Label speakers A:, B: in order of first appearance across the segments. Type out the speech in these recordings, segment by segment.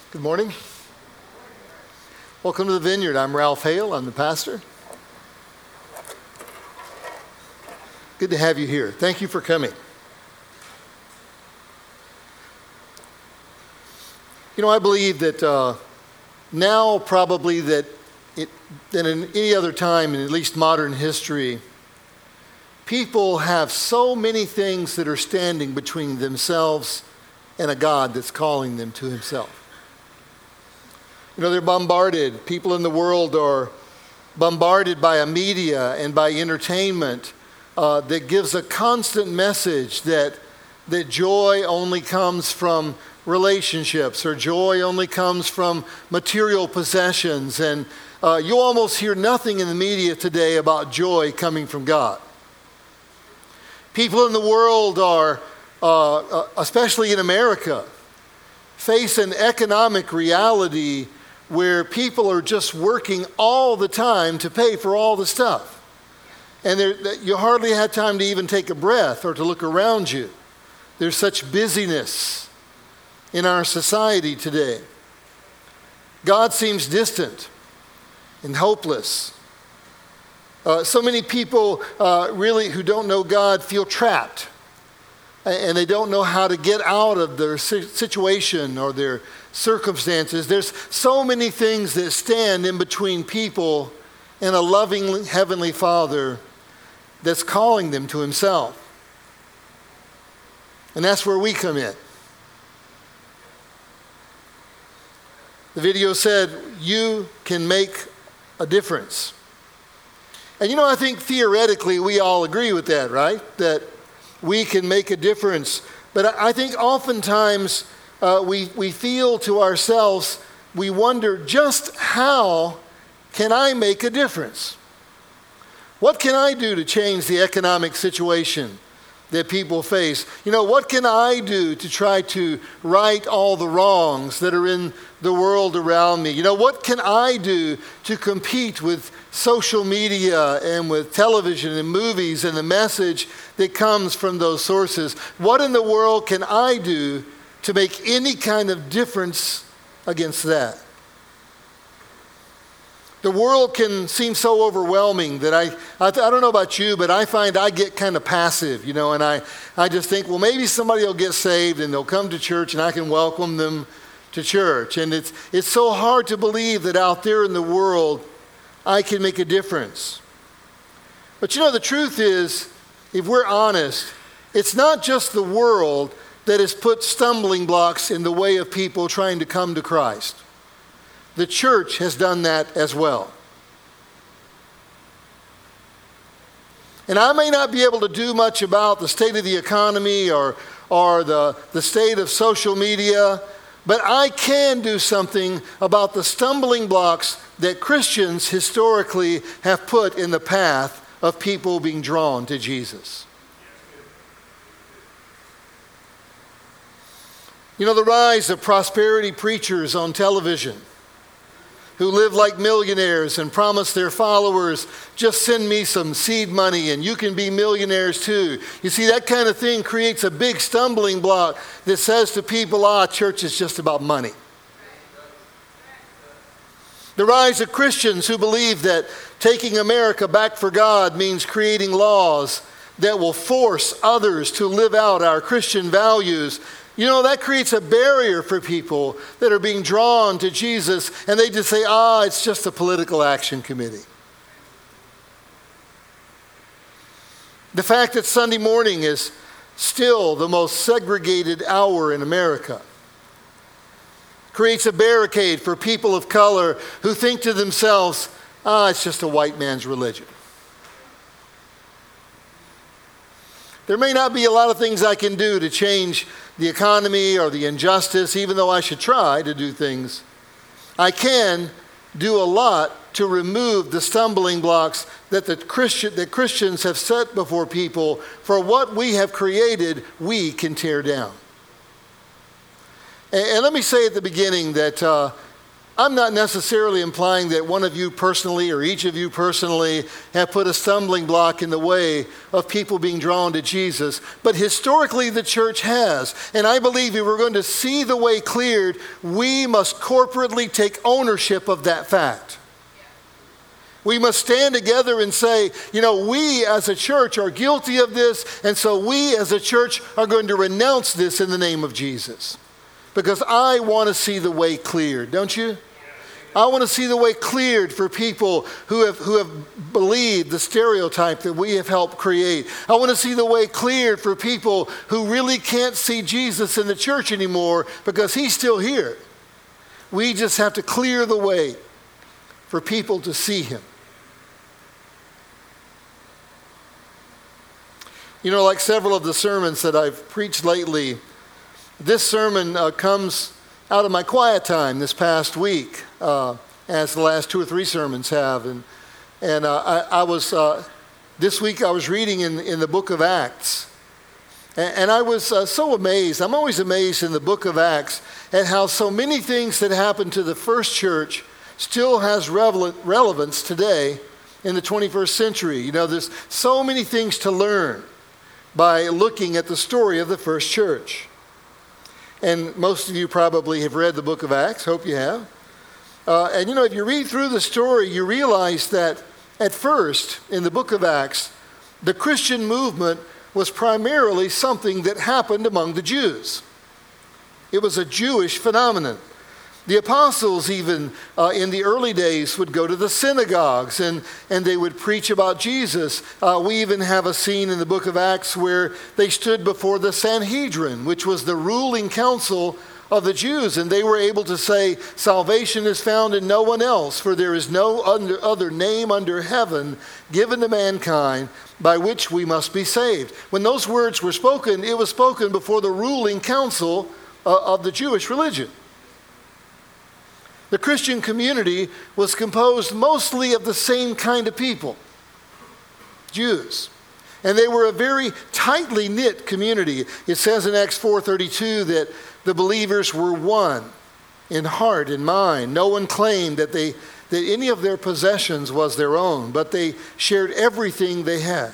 A: Good morning. Welcome to the Vineyard. I'm Ralph Hale. I'm the pastor. Good to have you here. Thank you for coming. You know, I believe that now probably than in any other time in at least modern history, people have so many things that are standing between themselves and a God that's calling them to himself. You know, they're bombarded. People in the world are bombarded by a media and by entertainment that gives a constant message that joy only comes from relationships, or joy only comes from material possessions. And you almost hear nothing in the media today about joy coming from God. People in the world are, especially in America, face an economic reality where people are just working all the time to pay for all the stuff. And you hardly have time to even take a breath or to look around you. There's such busyness in our society today. God seems distant and hopeless. So many people really who don't know God feel trapped, and they don't know how to get out of their situation or their circumstances. There's so many things that stand in between people and a loving Heavenly Father that's calling them to himself. And that's where we come in. The video said, you can make a difference. And you know, I think theoretically we all agree with that, right? That we can make a difference. But I think oftentimes we feel to ourselves, we wonder, just how can I make a difference? What can I do to change the economic situation that people face? You know, what can I do to try to right all the wrongs that are in the world around me? You know, what can I do to compete with social media and with television and movies and the message that comes from those sources? What in the world can I do to make any kind of difference against that? The world can seem so overwhelming that I don't know about you, but I find I get kind of passive, you know, and I just think, well, maybe somebody will get saved and they'll come to church and I can welcome them to church. And it's so hard to believe that out there in the world, I can make a difference. But you know, the truth is, if we're honest, it's not just the world that has put stumbling blocks in the way of people trying to come to Christ. The church has done that as well. And I may not be able to do much about the state of the economy or the state of social media, but I can do something about the stumbling blocks that Christians historically have put in the path of people being drawn to Jesus. You know, the rise of prosperity preachers on television who live like millionaires and promise their followers, just send me some seed money and you can be millionaires too. You see, that kind of thing creates a big stumbling block that says to people, church is just about money. The rise of Christians who believe that taking America back for God means creating laws that will force others to live out our Christian values. You know, that creates a barrier for people that are being drawn to Jesus, and they just say, it's just a political action committee. The fact that Sunday morning is still the most segregated hour in America creates a barricade for people of color who think to themselves, it's just a white man's religion. There may not be a lot of things I can do to change the economy or the injustice, even though I should try to do things. I can do a lot to remove the stumbling blocks that Christians have set before people. For what we have created, we can tear down. And let me say at the beginning that I'm not necessarily implying that one of you personally or each of you personally have put a stumbling block in the way of people being drawn to Jesus, but historically the church has. And I believe if we're going to see the way cleared, we must corporately take ownership of that fact. We must stand together and say, we as a church are guilty of this, and so we as a church are going to renounce this in the name of Jesus. Because I want to see the way cleared, don't you? I want to see the way cleared for people who have believed the stereotype that we have helped create. I want to see the way cleared for people who really can't see Jesus in the church anymore because he's still here. We just have to clear the way for people to see him. Like several of the sermons that I've preached lately, this sermon comes out of my quiet time this past week, as the last 2 or 3 sermons have. And I was this week I was reading in the book of Acts, and I was so amazed. I'm always amazed in the book of Acts at how so many things that happened to the first church still has relevance today in the 21st century. There's so many things to learn by looking at the story of the first church. And most of you probably have read the book of Acts. Hope you have. And if you read through the story, you realize that at first, in the book of Acts, the Christian movement was primarily something that happened among the Jews. It was a Jewish phenomenon. The apostles even in the early days would go to the synagogues and they would preach about Jesus. We even have a scene in the book of Acts where they stood before the Sanhedrin, which was the ruling council of the Jews, and they were able to say, salvation is found in no one else, for there is no other name under heaven given to mankind by which we must be saved. When those words were spoken, it was spoken before the ruling council of the Jewish religion. The Christian community was composed mostly of the same kind of people, Jews. And they were a very tightly knit community. It says in Acts 4:32 that the believers were one in heart and mind. No one claimed that any of their possessions was their own, but they shared everything they had.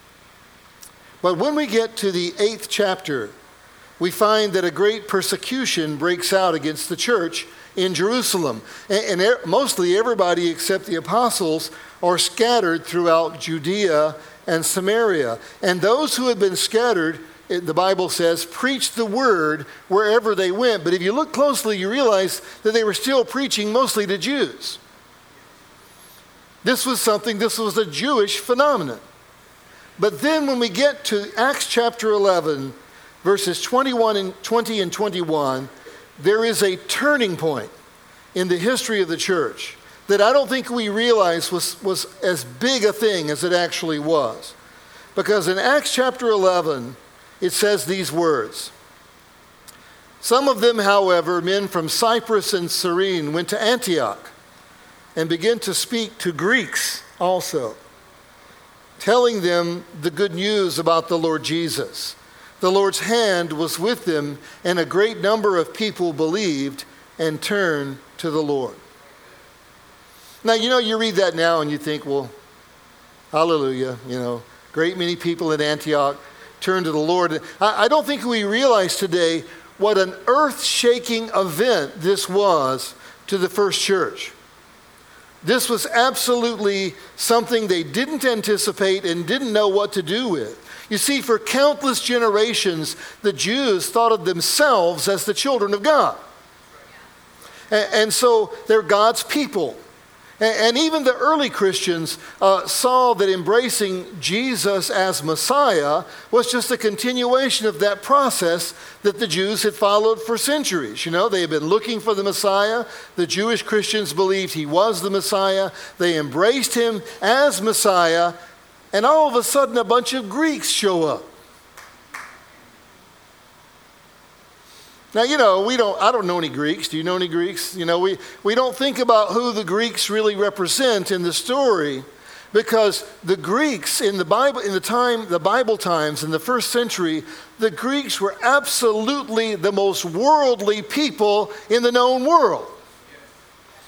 A: But when we get to the 8th chapter, we find that a great persecution breaks out against the church in Jerusalem. And mostly everybody except the apostles are scattered throughout Judea and Samaria. And those who had been scattered, the Bible says, preached the word wherever they went. But if you look closely, you realize that they were still preaching mostly to Jews. This was a Jewish phenomenon. But then when we get to Acts chapter 11, verses 20 and 21, there is a turning point in the history of the church that I don't think we realize was as big a thing as it actually was. Because in Acts chapter 11, it says these words. Some of them, however, men from Cyprus and Cyrene, went to Antioch and began to speak to Greeks also, telling them the good news about the Lord Jesus. The Lord's hand was with them, and a great number of people believed and turned to the Lord. Now, you read that now and you think, well, hallelujah, great many people in Antioch turned to the Lord. I don't think we realize today what an earth-shaking event this was to the first church. This was absolutely something they didn't anticipate and didn't know what to do with. You see, for countless generations, the Jews thought of themselves as the children of God. And so they're God's people. And even the early Christians saw that embracing Jesus as Messiah was just a continuation of that process that the Jews had followed for centuries. They had been looking for the Messiah. The Jewish Christians believed he was the Messiah. They embraced him as Messiah. And all of a sudden, a bunch of Greeks show up. Now, I don't know any Greeks. Do you know any Greeks? We don't think about who the Greeks really represent in the story, because the Greeks in the Bible, the Bible times, in the first century, the Greeks were absolutely the most worldly people in the known world.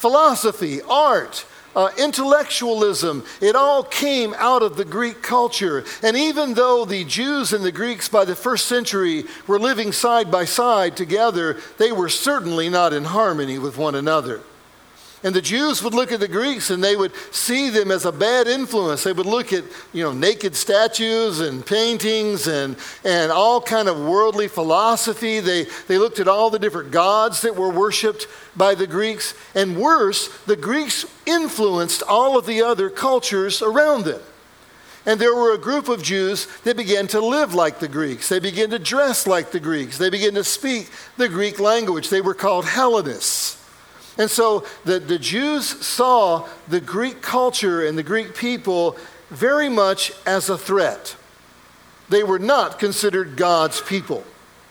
A: philosophy, art, intellectualism, it all came out of the Greek culture. And even though the Jews and the Greeks by the first century were living side by side together, they were certainly not in harmony with one another. And the Jews would look at the Greeks and they would see them as a bad influence. They would look at, naked statues and paintings and all kind of worldly philosophy. They looked at all the different gods that were worshipped by the Greeks. And worse, the Greeks influenced all of the other cultures around them. And there were a group of Jews that began to live like the Greeks. They began to dress like the Greeks. They began to speak the Greek language. They were called Hellenists. And so the Jews saw the Greek culture and the Greek people very much as a threat. They were not considered God's people.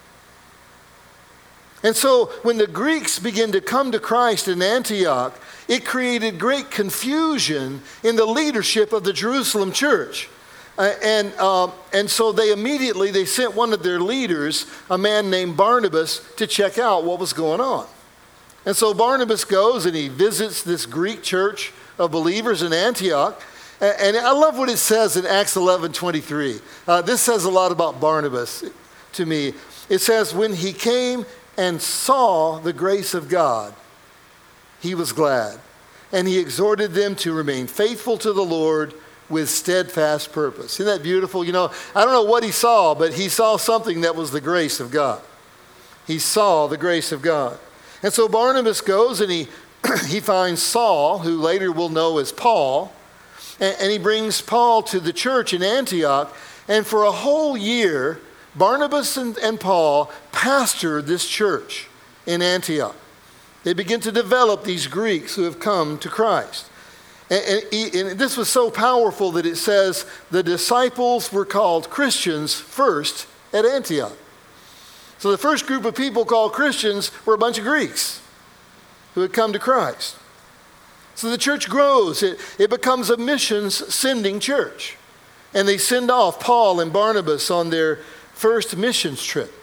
A: And so when the Greeks began to come to Christ in Antioch, it created great confusion in the leadership of the Jerusalem church. And so they sent one of their leaders, a man named Barnabas, to check out what was going on. And so Barnabas goes and he visits this Greek church of believers in Antioch. And I love what it says in Acts 11:23. This says a lot about Barnabas to me. It says, when he came and saw the grace of God, he was glad. And he exhorted them to remain faithful to the Lord with steadfast purpose. Isn't that beautiful? I don't know what he saw, but he saw something that was the grace of God. He saw the grace of God. And so Barnabas goes and he finds Saul, who later we'll know as Paul, and he brings Paul to the church in Antioch. And for a whole year, Barnabas and Paul pastored this church in Antioch. They begin to develop these Greeks who have come to Christ. And this was so powerful that it says the disciples were called Christians first at Antioch. So the first group of people called Christians were a bunch of Greeks who had come to Christ. So the church grows. It becomes a missions sending church. And they send off Paul and Barnabas on their first missions trip.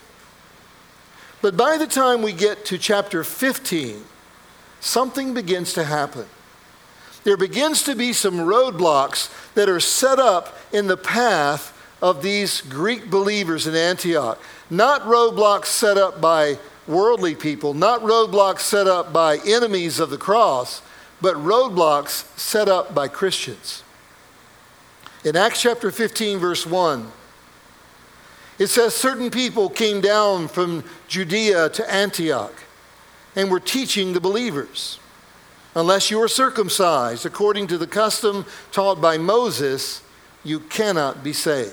A: But by the time we get to chapter 15, something begins to happen. There begins to be some roadblocks that are set up in the path of these Greek believers in Antioch. Not roadblocks set up by worldly people, not roadblocks set up by enemies of the cross, but roadblocks set up by Christians. In Acts chapter 15, verse 1, it says, certain people came down from Judea to Antioch and were teaching the believers, unless you are circumcised according to the custom taught by Moses, you cannot be saved.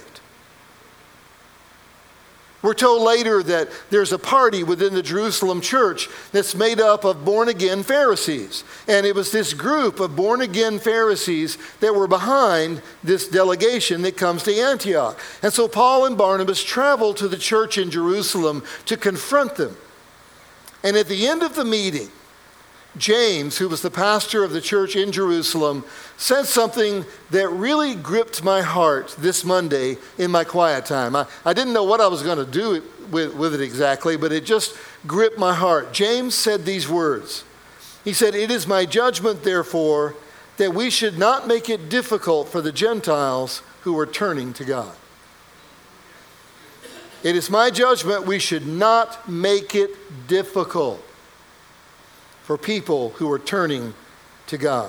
A: We're told later that there's a party within the Jerusalem church that's made up of born-again Pharisees. And it was this group of born-again Pharisees that were behind this delegation that comes to Antioch. And so Paul and Barnabas travel to the church in Jerusalem to confront them. And at the end of the meeting, James, who was the pastor of the church in Jerusalem, said something that really gripped my heart this Monday in my quiet time. I didn't know what I was going to do with it exactly, but it just gripped my heart. James said these words. He said, "It is my judgment, therefore, that we should not make it difficult for the Gentiles who are turning to God." It is my judgment we should not make it difficult for people who are turning to God.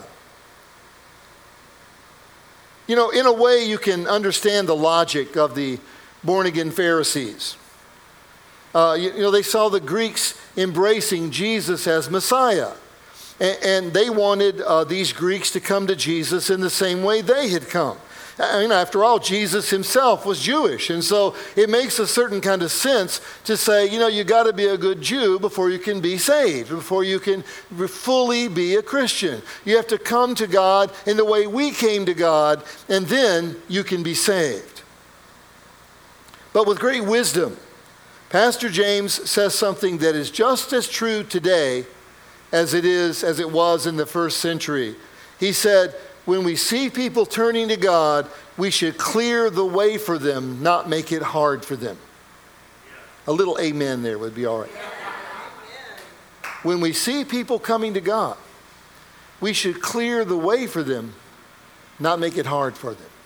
A: In a way you can understand the logic of the born-again Pharisees. They saw the Greeks embracing Jesus as Messiah. And they wanted these Greeks to come to Jesus in the same way they had come. After all, Jesus himself was Jewish. And so it makes a certain kind of sense to say, you got to be a good Jew before you can be saved, before you can fully be a Christian. You have to come to God in the way we came to God, and then you can be saved. But with great wisdom, Pastor James says something that is just as true today as it was in the first century. He said, when we see people turning to God, we should clear the way for them, not make it hard for them. A little amen there would be all right. When we see people coming to God, we should clear the way for them, not make it hard for them.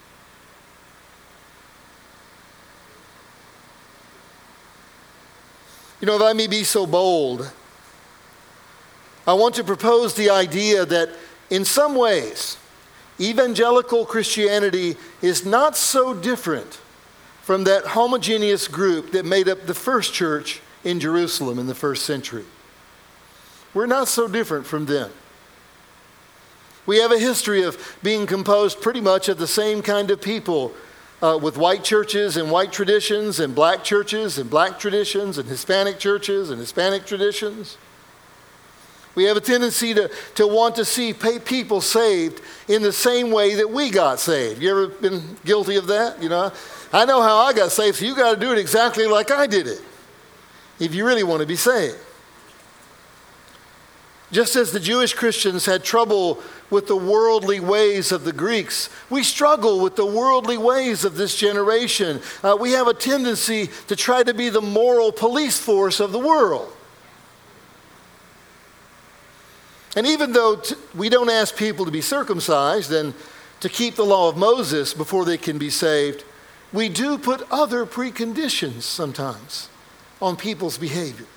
A: You know, if I may be so bold, I want to propose the idea that in some ways, evangelical Christianity is not so different from that homogeneous group that made up the first church in Jerusalem in the first century. We're not so different from them. We have a history of being composed pretty much of the same kind of people, with white churches and white traditions, and black churches and black traditions, and Hispanic churches and Hispanic traditions. We have a tendency to want to see people saved in the same way that we got saved. You ever been guilty of that? You know, I know how I got saved, so you got to do it exactly like I did it if you really want to be saved. Just as the Jewish Christians had trouble with the worldly ways of the Greeks, we struggle with the worldly ways of this generation. We have a tendency to try to be the moral police force of the world. And even though we don't ask people to be circumcised and to keep the law of Moses before they can be saved, we do put other preconditions sometimes on people's behavior.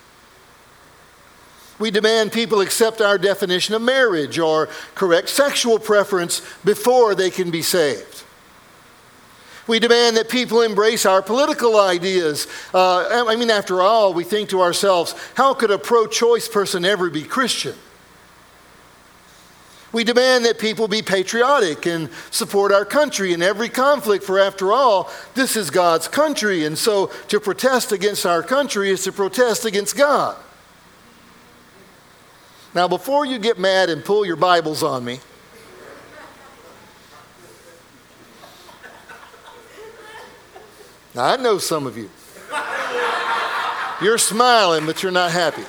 A: We demand people accept our definition of marriage or correct sexual preference before they can be saved. We demand that people embrace our political ideas. After all, we think to ourselves, how could a pro-choice person ever be Christian? We demand that people be patriotic and support our country in every conflict, for after all, this is God's country, and so to protest against our country is to protest against God. Now, before you get mad and pull your Bibles on me, now, I know some of you. You're smiling, but you're not happy.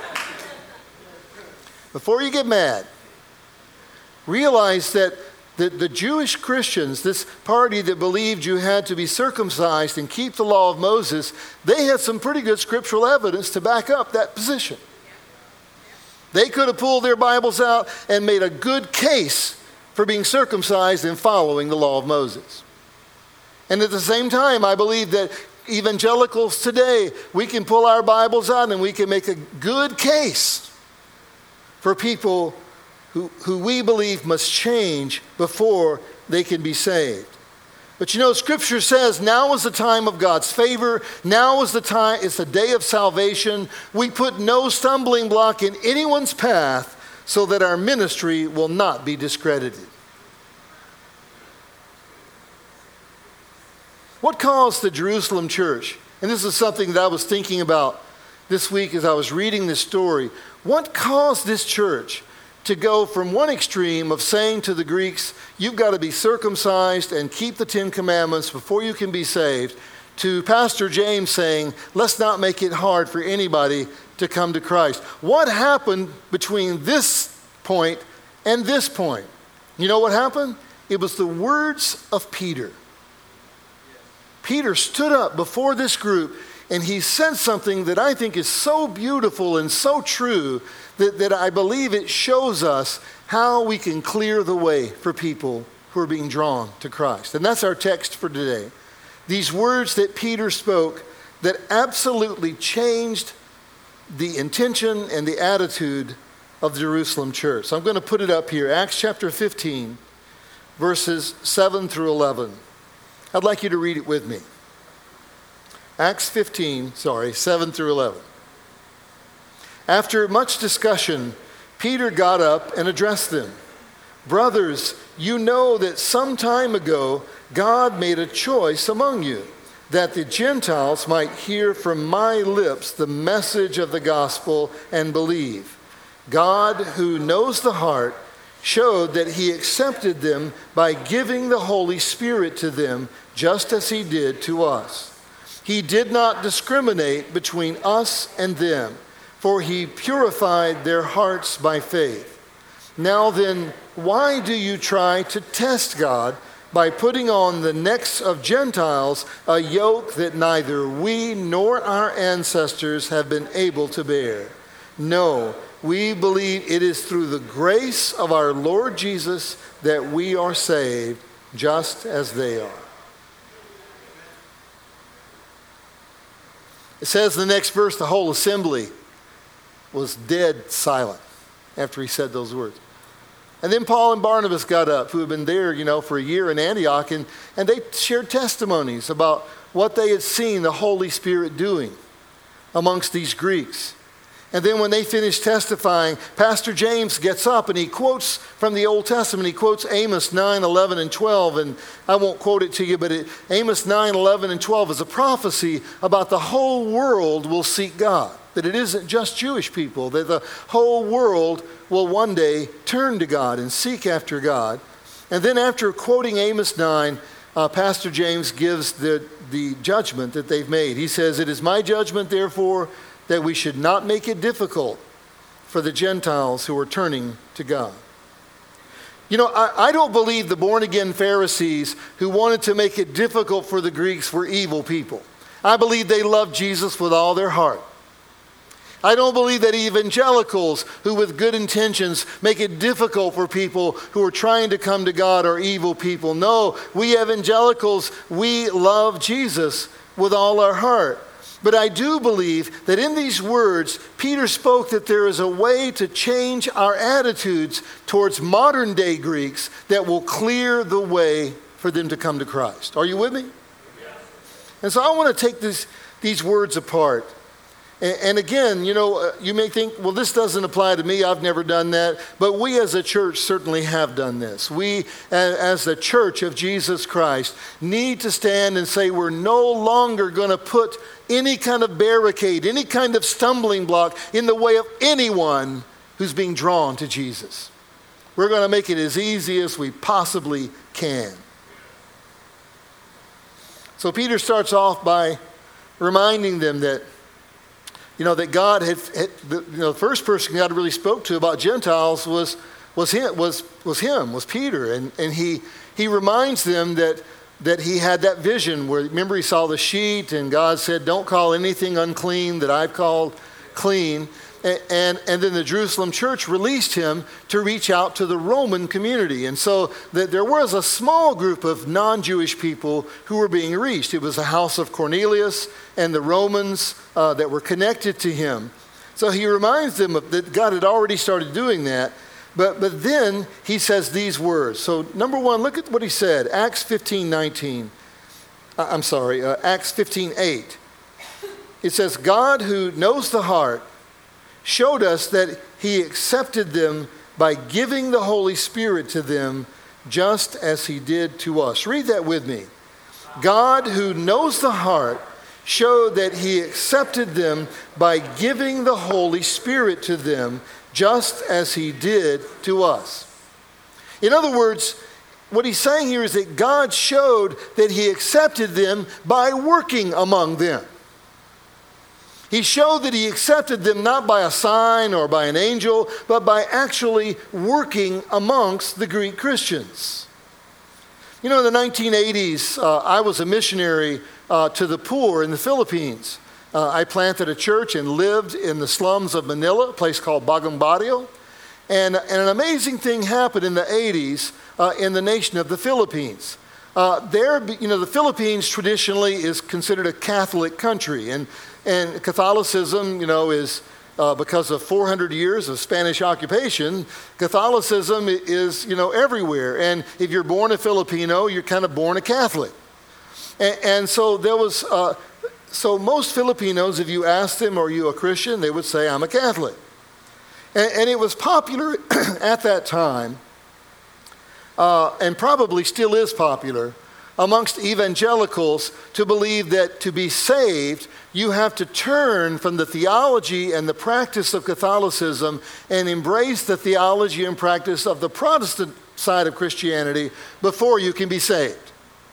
A: Before you get mad, realize that the Jewish Christians, this party that believed you had to be circumcised and keep the law of Moses, they had some pretty good scriptural evidence to back up that position. They could have pulled their Bibles out and made a good case for being circumcised and following the law of Moses. And at the same time, I believe that evangelicals today, we can pull our Bibles out and we can make a good case for people who we believe must change before they can be saved. But you know, Scripture says now is the time of God's favor. Now is the time, it's the day of salvation. We put no stumbling block in anyone's path so that our ministry will not be discredited. What caused the Jerusalem church, and this is something that I was thinking about this week as I was reading this story, what caused this church to go from one extreme of saying to the Greeks, you've got to be circumcised and keep the 10 Commandments before you can be saved, to Pastor James saying, let's not make it hard for anybody to come to Christ? What happened between this point and this point? You know what happened? It was the words of Peter. Peter stood up before this group and he said something that I think is so beautiful and so true that I believe it shows us how we can clear the way for people who are being drawn to Christ. And that's our text for today. These words that Peter spoke that absolutely changed the intention and the attitude of the Jerusalem church. So I'm going to put it up here. Acts chapter 15, verses 7 through 11. I'd like you to read it with me. Acts 15, 7 through 11. After much discussion, Peter got up and addressed them. Brothers, you know that some time ago God made a choice among you, that the Gentiles might hear from my lips the message of the gospel and believe. God, who knows the heart, showed that he accepted them by giving the Holy Spirit to them, just as he did to us. He did not discriminate between us and them, for he purified their hearts by faith. Now then, why do you try to test God by putting on the necks of Gentiles a yoke that neither we nor our ancestors have been able to bear? No, we believe it is through the grace of our Lord Jesus that we are saved, just as they are. It says in the next verse, the whole assembly was dead silent after he said those words. And then Paul and Barnabas got up, who had been there, for a year in Antioch, and they shared testimonies about what they had seen the Holy Spirit doing amongst these Greeks. And then when they finished testifying, Pastor James gets up and he quotes from the Old Testament. He quotes Amos 9, 11, and 12. And I won't quote it to you, but Amos 9, 11, and 12 is a prophecy about the whole world will seek God. That it isn't just Jewish people, that the whole world will one day turn to God and seek after God. And then after quoting Amos 9, Pastor James gives the judgment that they've made. He says, "It is my judgment, therefore, that we should not make it difficult for the Gentiles who are turning to God." I don't believe the born-again Pharisees who wanted to make it difficult for the Greeks were evil people. I believe they loved Jesus with all their heart. I don't believe that evangelicals who with good intentions make it difficult for people who are trying to come to God are evil people. No, we evangelicals, we love Jesus with all our heart. But I do believe that in these words, Peter spoke that there is a way to change our attitudes towards modern day Greeks that will clear the way for them to come to Christ. Are you with me? Yes. And so I want to take these words apart. And again, you may think, well, this doesn't apply to me. I've never done that. But we as a church certainly have done this. We, as the church of Jesus Christ, need to stand and say we're no longer going to put any kind of barricade, any kind of stumbling block in the way of anyone who's being drawn to Jesus. We're going to make it as easy as we possibly can. So Peter starts off by reminding them that that God had the first person God really spoke to about Gentiles was Peter, and he reminds them that he had that vision where, remember, he saw the sheet and God said, "Don't call anything unclean that I've called clean." And then the Jerusalem church released him to reach out to the Roman community. And so there was a small group of non-Jewish people who were being reached. It was the house of Cornelius and the Romans that were connected to him. So he reminds them that God had already started doing that. But then he says these words. So number one, look at what he said. Acts 15:8. It says, "God who knows the heart showed us that he accepted them by giving the Holy Spirit to them, just as he did to us." Read that with me. God who knows the heart showed that he accepted them by giving the Holy Spirit to them, just as he did to us. In other words, what he's saying here is that God showed that he accepted them by working among them. He showed that he accepted them not by a sign or by an angel, but by actually working amongst the Greek Christians. In the 1980s, I was a missionary to the poor in the Philippines. I planted a church and lived in the slums of Manila, a place called Bagong Barrio. And an amazing thing happened in the 80s in the nation of the Philippines. The Philippines traditionally is considered a Catholic country, and Catholicism, is because of 400 years of Spanish occupation, Catholicism is, everywhere. And if you're born a Filipino, you're kind of born a Catholic. And so there was, so most Filipinos, if you asked them, "Are you a Christian?" they would say, "I'm a Catholic." And it was popular at that time, and probably still is popular, amongst evangelicals to believe that to be saved, you have to turn from the theology and the practice of Catholicism and embrace the theology and practice of the Protestant side of Christianity before you can be saved.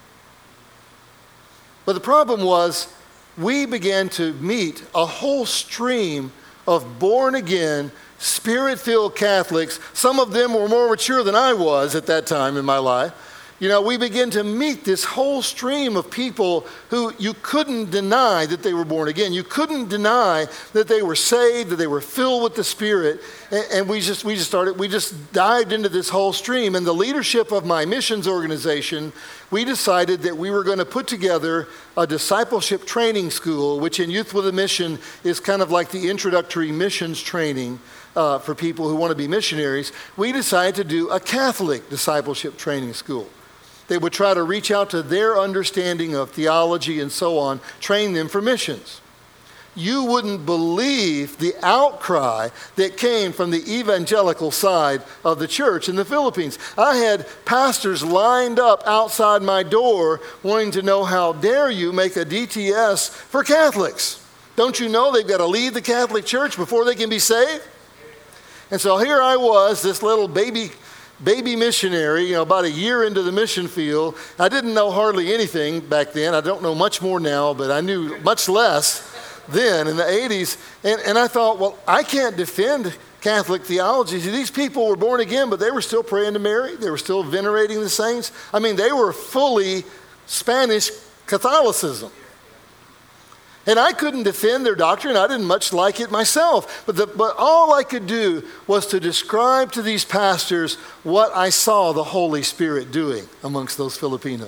A: But the problem was, we began to meet a whole stream of born-again, Spirit-filled Catholics. Some of them were more mature than I was at that time in my life. we begin to meet this whole stream of people who you couldn't deny that they were born again. You couldn't deny that they were saved, that they were filled with the Spirit. And we just dived into this whole stream. And the leadership of my missions organization, we decided that we were going to put together a discipleship training school, which in Youth with a Mission is kind of like the introductory missions training for people who want to be missionaries. We decided to do a Catholic discipleship training school. They would try to reach out to their understanding of theology and so on, train them for missions. You wouldn't believe the outcry that came from the evangelical side of the church in the Philippines. I had pastors lined up outside my door wanting to know, how dare you make a DTS for Catholics? Don't you know they've got to leave the Catholic Church before they can be saved? And so here I was, this little baby missionary, about a year into the mission field. I didn't know hardly anything back then. I don't know much more now, but I knew much less then in the 80s. And I thought, well, I can't defend Catholic theology. See, these people were born again, but they were still praying to Mary. They were still venerating the saints. I mean, they were fully Spanish Catholicism. And I couldn't defend their doctrine. I didn't much like it myself. But all I could do was to describe to these pastors what I saw the Holy Spirit doing amongst those Filipinos.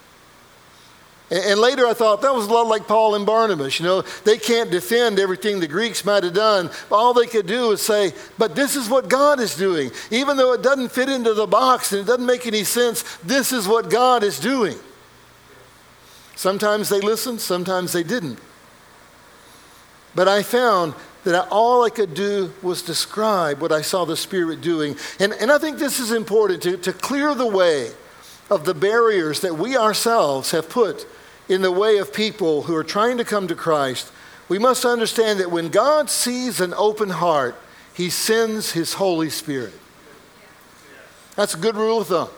A: And later I thought that was a lot like Paul and Barnabas. They can't defend everything the Greeks might have done. All they could do is say, but this is what God is doing. Even though it doesn't fit into the box and it doesn't make any sense, this is what God is doing. Sometimes they listened, sometimes they didn't. But I found that all I could do was describe what I saw the Spirit doing. And I think this is important to clear the way of the barriers that we ourselves have put in the way of people who are trying to come to Christ. We must understand that when God sees an open heart, He sends His Holy Spirit. That's a good rule of thumb.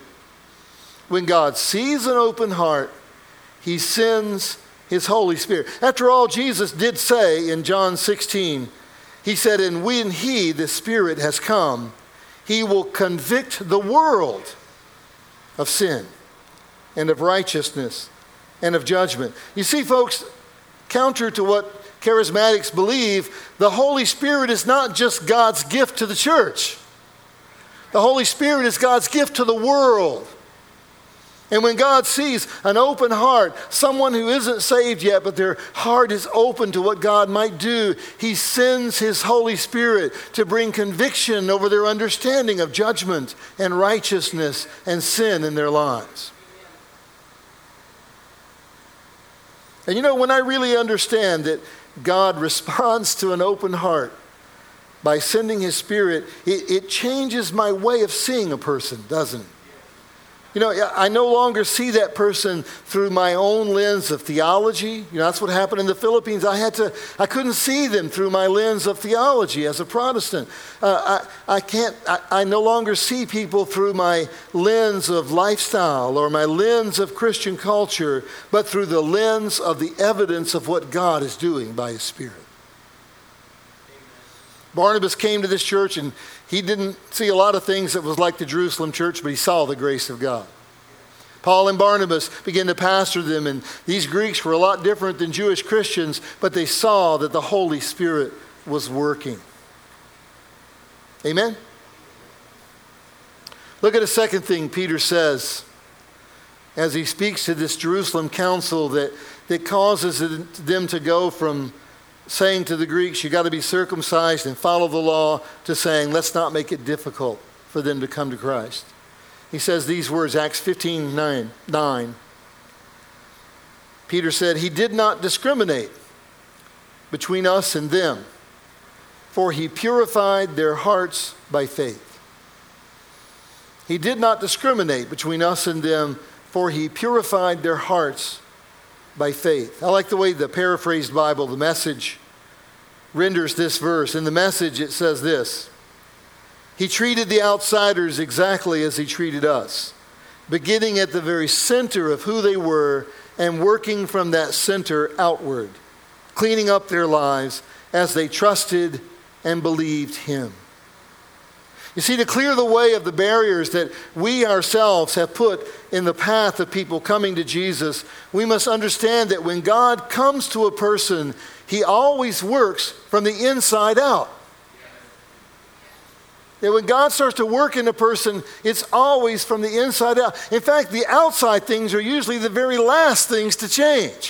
A: When God sees an open heart, He sends His Holy Spirit. After all, Jesus did say in John 16, He said, and when He, the Spirit, has come, He will convict the world of sin and of righteousness and of judgment. You see, folks, counter to what charismatics believe, the Holy Spirit is not just God's gift to the church. The Holy Spirit is God's gift to the world. And when God sees an open heart, someone who isn't saved yet, but their heart is open to what God might do, He sends His Holy Spirit to bring conviction over their understanding of judgment and righteousness and sin in their lives. And when I really understand that God responds to an open heart by sending His Spirit, it changes my way of seeing a person, doesn't it? I no longer see that person through my own lens of theology. That's what happened in the Philippines. I couldn't see them through my lens of theology as a Protestant. I no longer see people through my lens of lifestyle or my lens of Christian culture, but through the lens of the evidence of what God is doing by His Spirit. Barnabas came to this church and he didn't see a lot of things that was like the Jerusalem church, but he saw the grace of God. Paul and Barnabas began to pastor them, and these Greeks were a lot different than Jewish Christians, but they saw that the Holy Spirit was working. Amen? Look at a second thing Peter says as he speaks to this Jerusalem council that causes them to go from saying to the Greeks, you got to be circumcised and follow the law, to saying, let's not make it difficult for them to come to Christ. He says these words, Acts 15:9. Peter said, He did not discriminate between us and them, for He purified their hearts by faith. He did not discriminate between us and them, for He purified their hearts by faith. I like the way the paraphrased Bible, the Message, renders this verse. In the Message, it says this: He treated the outsiders exactly as He treated us, beginning at the very center of who they were and working from that center outward, cleaning up their lives as they trusted and believed Him. You see, to clear the way of the barriers that we ourselves have put in the path of people coming to Jesus, we must understand that when God comes to a person, he always works from the inside out. That when God starts to work in a person, it's always from the inside out. In fact, the outside things are usually the very last things to change.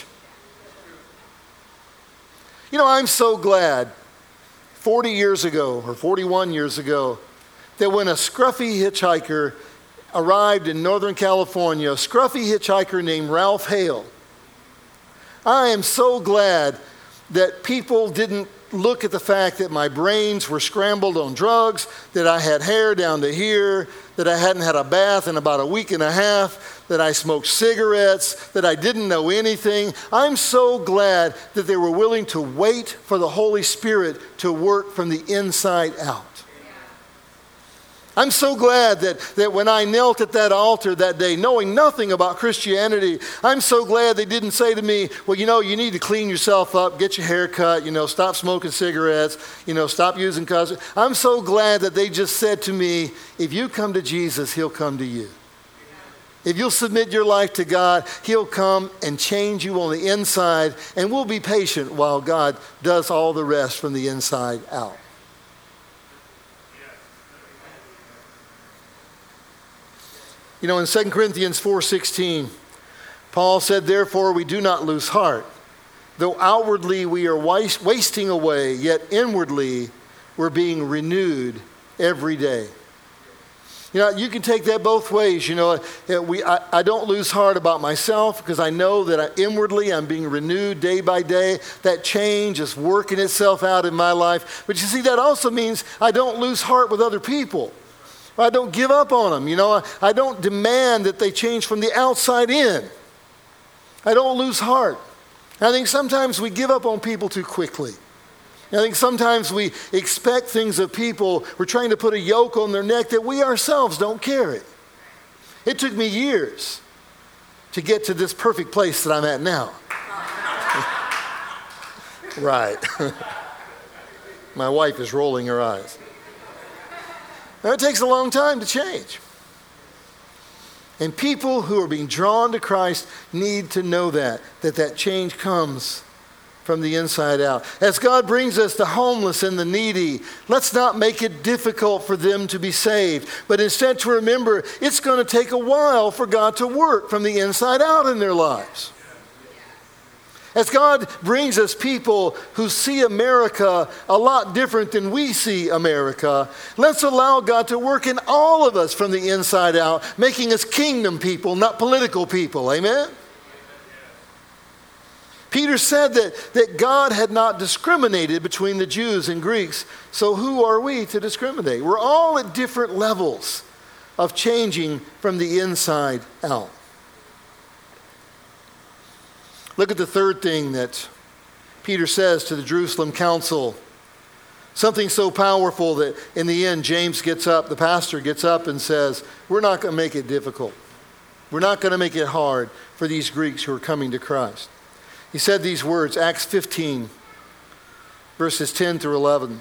A: You know, I'm so glad 40 years ago or 41 years ago that when a scruffy hitchhiker arrived in Northern California, a scruffy hitchhiker named Ralph Hale, I am so glad that people didn't look at the fact that my brains were scrambled on drugs, that I had hair down to here, that I hadn't had a bath in about a week and a half, that I smoked cigarettes, that I didn't know anything. I'm so glad that they were willing to wait for the Holy Spirit to work from the inside out. I'm so glad that when I knelt at that altar that day, knowing nothing about Christianity, I'm so glad they didn't say to me, well, you need to clean yourself up, get your hair cut, stop smoking cigarettes, stop using cosmetics. I'm so glad that they just said to me, if you come to Jesus, he'll come to you. If you'll submit your life to God, he'll come and change you on the inside, and we'll be patient while God does all the rest from the inside out. In 2 Corinthians 4:16, Paul said, therefore we do not lose heart. Though outwardly we are wasting away, yet inwardly we're being renewed every day. You can take that both ways. I don't lose heart about myself because I know that inwardly I'm being renewed day by day. That change is working itself out in my life. But you see, that also means I don't lose heart with other people. I don't give up on them. I don't demand that they change from the outside in. I don't lose heart. I think sometimes we give up on people too quickly. I think sometimes we expect things of people. We're trying to put a yoke on their neck that we ourselves don't carry. It took me years to get to this perfect place that I'm at now. Right. My wife is rolling her eyes. Now, it takes a long time to change. And people who are being drawn to Christ need to know that change comes from the inside out. As God brings us the homeless and the needy, let's not make it difficult for them to be saved, but instead to remember it's going to take a while for God to work from the inside out in their lives. As God brings us people who see America a lot different than we see America, let's allow God to work in all of us from the inside out, making us kingdom people, not political people. Amen? Peter said that God had not discriminated between the Jews and Greeks, so who are we to discriminate? We're all at different levels of changing from the inside out. Look at the third thing that Peter says to the Jerusalem council. Something so powerful that in the end, James gets up, the pastor gets up and says, we're not going to make it difficult. We're not going to make it hard for these Greeks who are coming to Christ. He said these words, Acts 15, verses 10 through 11.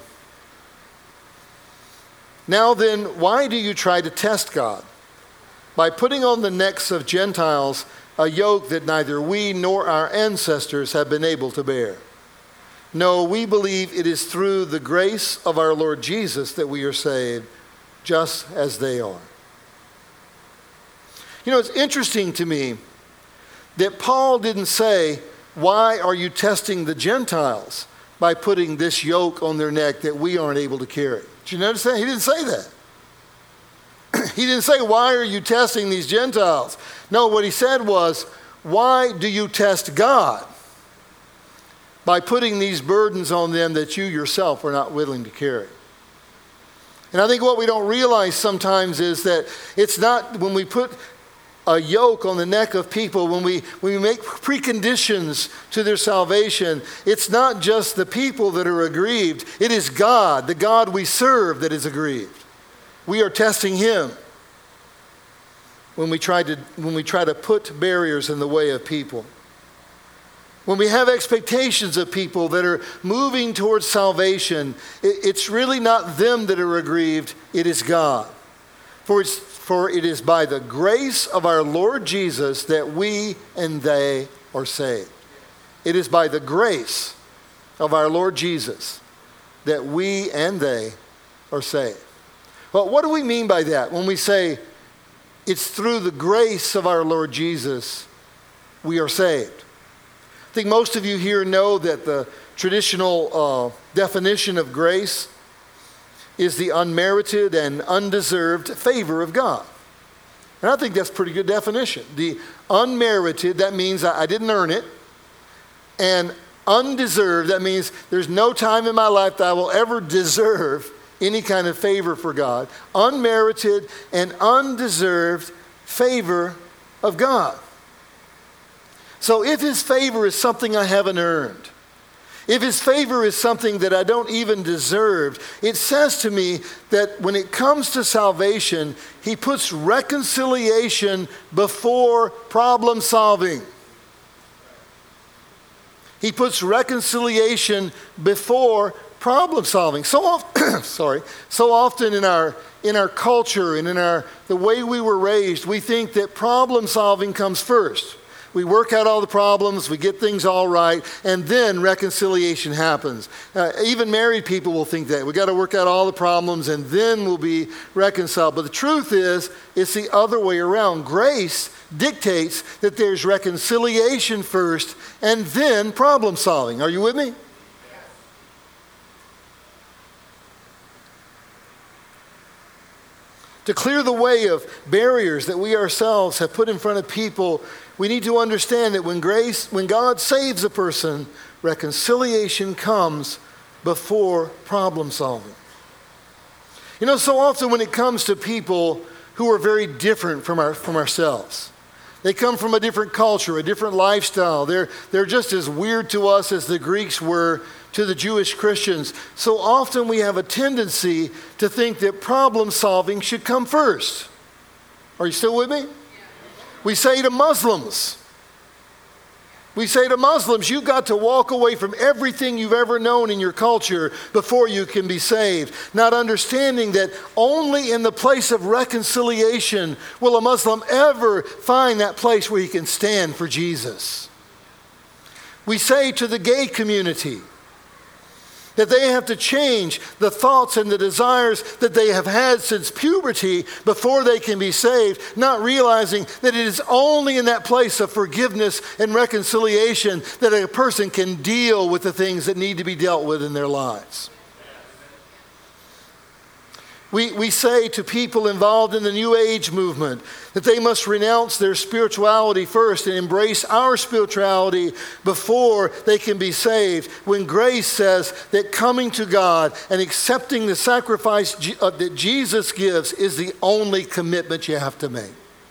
A: Now then, why do you try to test God? By putting on the necks of Gentiles a yoke that neither we nor our ancestors have been able to bear. No, we believe it is through the grace of our Lord Jesus that we are saved, just as they are. It's interesting to me that Paul didn't say, why are you testing the Gentiles by putting this yoke on their neck that we aren't able to carry? Did you notice that? He didn't say that. He didn't say, why are you testing these Gentiles? No, what he said was, why do you test God by putting these burdens on them that you yourself are not willing to carry? And I think what we don't realize sometimes is that it's not when we put a yoke on the neck of people, when we make preconditions to their salvation, it's not just the people that are aggrieved. It is God, the God we serve, that is aggrieved. We are testing him when we try to put barriers in the way of people. when we have expectations of people that are moving towards salvation, it's really not them that are aggrieved, it is God. For it is by the grace of our Lord Jesus that we and they are saved. It is by the grace of our Lord Jesus that we and they are saved. Well, what do we mean by that when we say it's through the grace of our Lord Jesus we are saved? I think most of you here know that the traditional definition of grace is the unmerited and undeserved favor of God. And I think that's a pretty good definition. The unmerited, that means I didn't earn it. And undeserved, that means there's no time in my life that I will ever deserve any kind of favor for God. Unmerited and undeserved favor of God. So if his favor is something I haven't earned, if his favor is something that I don't even deserve, it says to me that when it comes to salvation, he puts reconciliation before problem solving. He puts reconciliation before problem solving. So often in our culture and in the way we were raised, we think that problem solving comes first. We work out all the problems, we get things all right, and then reconciliation happens. Even married people will think that. We got to work out all the problems and then we'll be reconciled. But the truth is, it's the other way around. Grace dictates that there's reconciliation first and then problem solving. Are you with me? To clear the way of barriers that we ourselves have put in front of people, we need to understand that when God saves a person, reconciliation comes before problem solving. You know, so often when it comes to people who are very different from ourselves, they come from a different culture, a different lifestyle. They're just as weird to us as the Greeks were to the Jewish Christians. So often we have a tendency to think that problem solving should come first. Are you still with me? We say to Muslims, you've got to walk away from everything you've ever known in your culture before you can be saved. Not understanding that only in the place of reconciliation will a Muslim ever find that place where he can stand for Jesus. We say to the gay community that they have to change the thoughts and the desires that they have had since puberty before they can be saved, not realizing that it is only in that place of forgiveness and reconciliation that a person can deal with the things that need to be dealt with in their lives. We say to people involved in the New Age movement that they must renounce their spirituality first and embrace our spirituality before they can be saved, when grace says that coming to God and accepting the sacrifice that Jesus gives is the only commitment you have to make.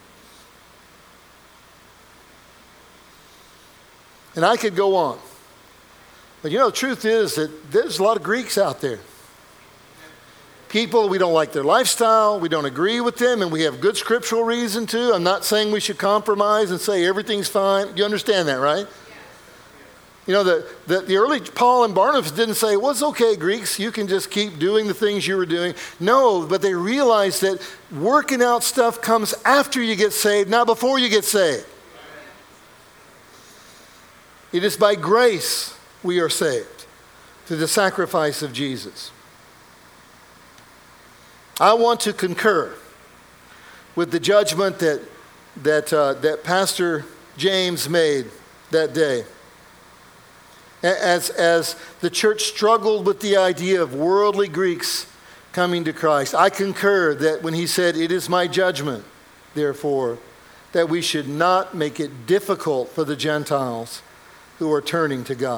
A: And I could go on. But you know, the truth is that there's a lot of Greeks out there. People, we don't like their lifestyle, we don't agree with them, and we have good scriptural reason to. I'm not saying we should compromise and say everything's fine. You understand that, right? You know, the early Paul and Barnabas didn't say, well, it's okay, Greeks, you can just keep doing the things you were doing. No, but they realized that working out stuff comes after you get saved, not before you get saved. It is by grace we are saved through the sacrifice of Jesus. I want to concur with the judgment that Pastor James made that day. As the church struggled with the idea of worldly Greeks coming to Christ, I concur that when he said, "It is my judgment, therefore, that we should not make it difficult for the Gentiles who are turning to God."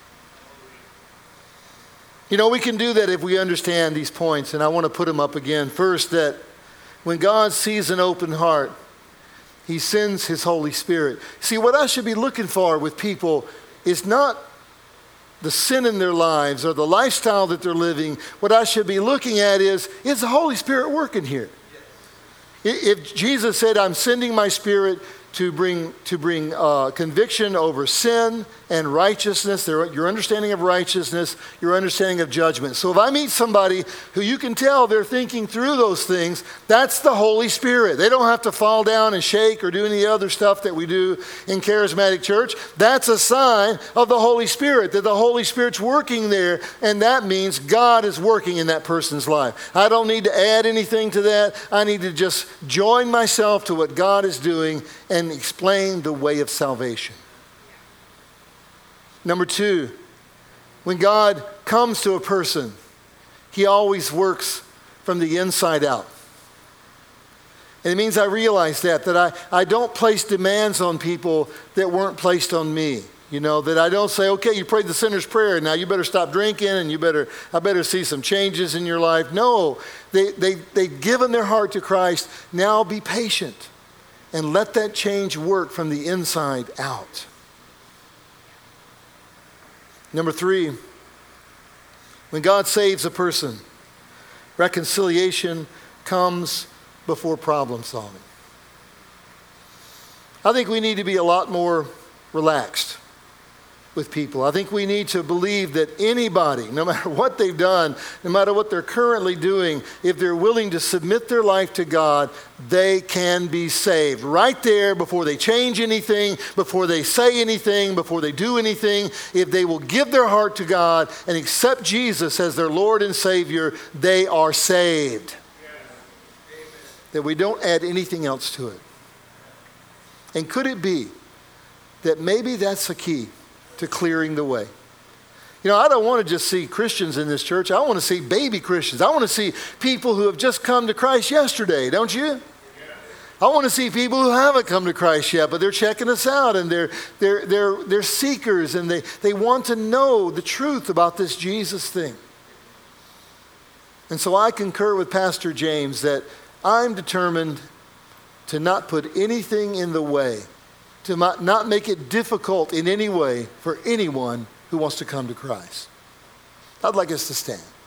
A: You know, we can do that if we understand these points, and I want to put them up again. First, that when God sees an open heart, he sends his Holy Spirit. See, what I should be looking for with people is not the sin in their lives or the lifestyle that they're living. What I should be looking at is the Holy Spirit working here? If Jesus said, "I'm sending my Spirit," to bring conviction over sin and righteousness, your understanding of righteousness, your understanding of judgment. So if I meet somebody who you can tell they're thinking through those things, that's the Holy Spirit. They don't have to fall down and shake or do any other stuff that we do in Charismatic Church. That's a sign of the Holy Spirit, that the Holy Spirit's working there, and that means God is working in that person's life. I don't need to add anything to that. I need to just join myself to what God is doing and explain the way of salvation. Number two, when God comes to a person, he always works from the inside out. And it means I realize that I don't place demands on people that weren't placed on me. You know, that I don't say, okay, you prayed the sinner's prayer, now you better stop drinking and I better see some changes in your life. No, they've given their heart to Christ. Now be patient and let that change work from the inside out. Number three, when God saves a person, reconciliation comes before problem solving. I think we need to be a lot more relaxed with people. I think we need to believe that anybody, no matter what they've done, no matter what they're currently doing, if they're willing to submit their life to God, they can be saved. Right there, before they change anything, before they say anything, before they do anything, if they will give their heart to God and accept Jesus as their Lord and Savior, they are saved. That we don't add anything else to it. And could it be that maybe that's the key to clearing the way? You know, I don't want to just see Christians in this church. I want to see baby Christians. I want to see people who have just come to Christ yesterday, don't you? I want to see people who haven't come to Christ yet, but they're checking us out and they're seekers and they want to know the truth about this Jesus thing. And so I concur with Pastor James that I'm determined to not put anything in the way, to not make it difficult in any way for anyone who wants to come to Christ. I'd like us to stand.